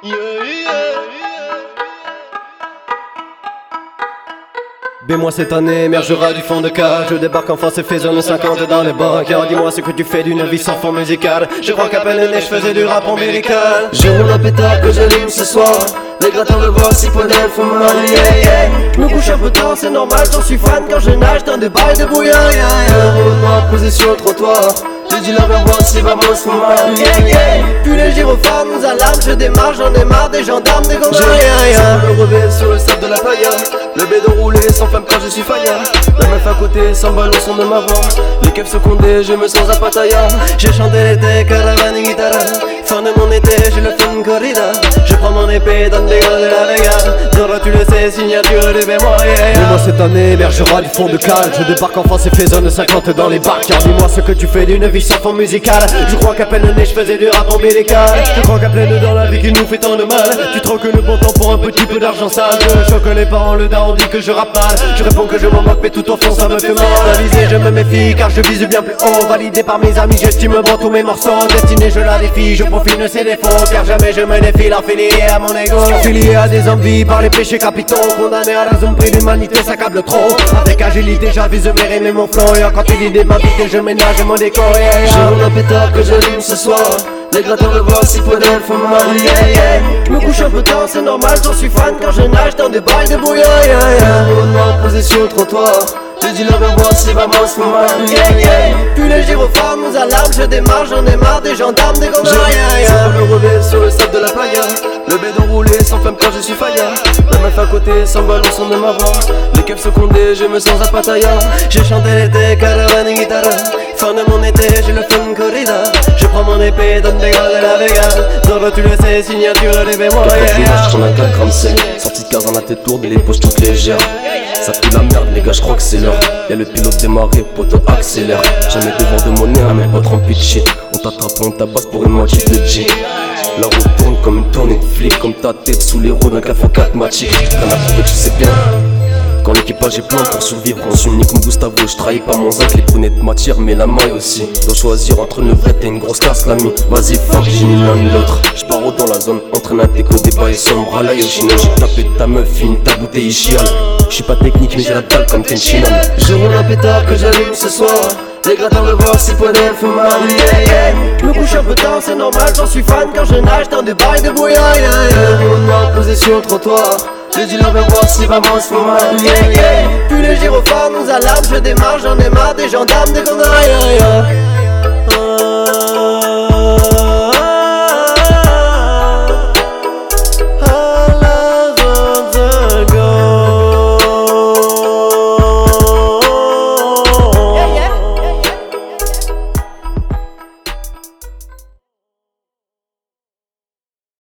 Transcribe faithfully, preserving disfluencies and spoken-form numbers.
Yeah, yeah. B-moi cette année émergera du fond de cage. Je débarque en face et fais zone cinquante dans les bacs. Alors dis-moi ce que tu fais d'une vie sans fond musical. Je crois qu'à peine né je faisais du rap ombilical. Je roule un pétard que j'allume ce soir. Les gratteurs le voient si peu d'elle font mal, yeah, yeah. Je me couche un peu tard, c'est normal, j'en suis fan quand je nage dans des bails de bouillon, yeah, yeah. Roule-moi posé sur le trottoir. J'ai dit la viens voir si vraiment se font mal, yeah, yeah. Puis les gyrophares nous alarment, je démarre, j'en ai marre des gendarmes, des gondas, yeah, yeah. Je le revêt sur le sable de la playa. Le bédon roulé sans flamme quand je suis faya. La meuf à côté s'emballe au son de ma voix. Les keufs se condé, je me sens à Pattaya. J'ai chanté l'été, caravane et guitare. Fin de mon été, j'ai le fun corrida. Je prends mon épée dans des gars de la Vega. Dora tu le sais, signature de mémoire, yeah, yeah. Dis-moi cette année émergera du fond de cale. Je débarque en France et fais zone cinquante dans les bacs. Car dis-moi ce que tu fais d'une vie sans fond musical. Je crois qu'à peine né je faisais du rap ombilical. Je crois qu'à pleine dans la vie qui nous fait tant de mal. Tu troques le bon temps pour un petit peu d'argent sale. Je choque les parents, le daron dit que je rappe mal. Je réponds que je m'en moque mais tout au fond ça me fait mal. La visée je me méfie car je vise bien plus haut. Validé par mes amis, j'estime bon tous mes morceaux. Destiné je la défie, je profite de ses défauts. Car jamais je me défile affilié à mon ego. Affilié à des envies par les péchés capitaux. Condamné à la zone prix l'humanité s'accable trop. Avec agilité j'avise mes rimes et mon flow. Et quand il idée m'inviter je ménage mon décor, yeah, yeah. Je roule un pétard que j'allume ce soir. Les gratteurs le voient si peu d'elles font mal, yeah, yeah. Je me couche un peu tard, c'est normal, j'en suis fan quand je nage dans des bails de bouillon, yeah, yeah. Roule-moi posé sur le trottoir. J'ai dit la viens voir si vraiment se font mal, yeah, yeah. Puis les gyrophares nous alarment, je démarre, j'en ai marre des gendarmes, des gondas, yeah, yeah. Je le revêt sur le sable de la playa. Le bédon roulé sans flamme quand je suis faya. La meuf à côté s'emballe au son de ma voix. Les keufs se condé, je me sens à Pattaya. J'ai chanté l'été, caravane et guitare. Fin de mon été, j'ai le fun corrida. Je prends mon épée, donne des gars de la Vega. Dora tu le sais, signature de mémoire, yeah, yeah. Je prends un quatre grammes sec. Sortie de case en la tête lourde et les poches toutes légères. Ça pue la merde les gars, je crois que c'est l'heure. Y'a le pilote démarré, poteau accélère. Jamais devant de monnaie, un mec pas rempli de shit. On t'attrape, on tabasse pour une moitié de G. La route tourne comme une tournée de flic. Comme ta tête sous les roues d'un café quatre matic. Rien à prouver, tu sais bien. Quand l'équipage est plein pour survivre, on s'unit comme Gustavo. Je trahis pas mon zinc, les brunettes m'attirent, mais la maille aussi. Dois choisir entre une vraie et une grosse casse, l'ami. Vas-y, fuck, j'ai ni l'un ni l'autre. J'pars dans la zone, entraîne un déco, débat et sombre. À la Yoshino, j'ai tapé ta meuf, fine, ta bouteille chiale. J'suis pas technique, mais j'ai la dalle comme Tenchinan. Je roule un pétard que j'allume ce soir. Les gratteurs le voient si peu d'elles font mal, yeah, yeah. Je me couche un peu tard, c'est normal, j'en suis fan quand je nage dans des bails de bouillon, yeah, yeah. Roule-moi posé sur le trottoir. J'ai dit la viens voir si vraiment se font mal, yeah, yeah. Puis les gyrophares nous alarment, je démarre, j'en ai marre des gendarmes, des gondas, yeah, yeah.